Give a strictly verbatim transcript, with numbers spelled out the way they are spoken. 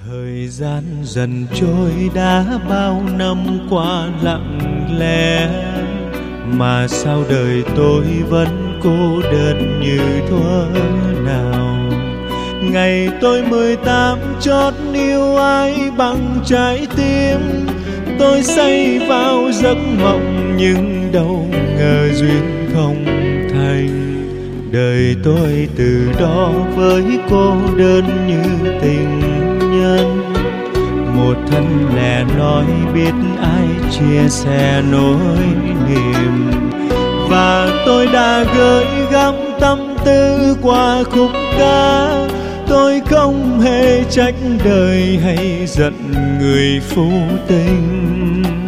Thời gian dần trôi đã bao năm qua lặng lẽ, mà sao đời tôi vẫn cô đơn như thuở nào. Ngày tôi mười tám chót yêu ai bằng trái tim, tôi say vào giấc mộng nhưng đâu ngờ duyên không thành. Đời tôi từ đó với cô đơn như tình nhân, một thân lẻ loi biết ai chia sẻ nỗi niềm. Và tôi đã gửi gắm tâm tư qua khúc ca, tôi không hề trách đời hay giận người phụ tình.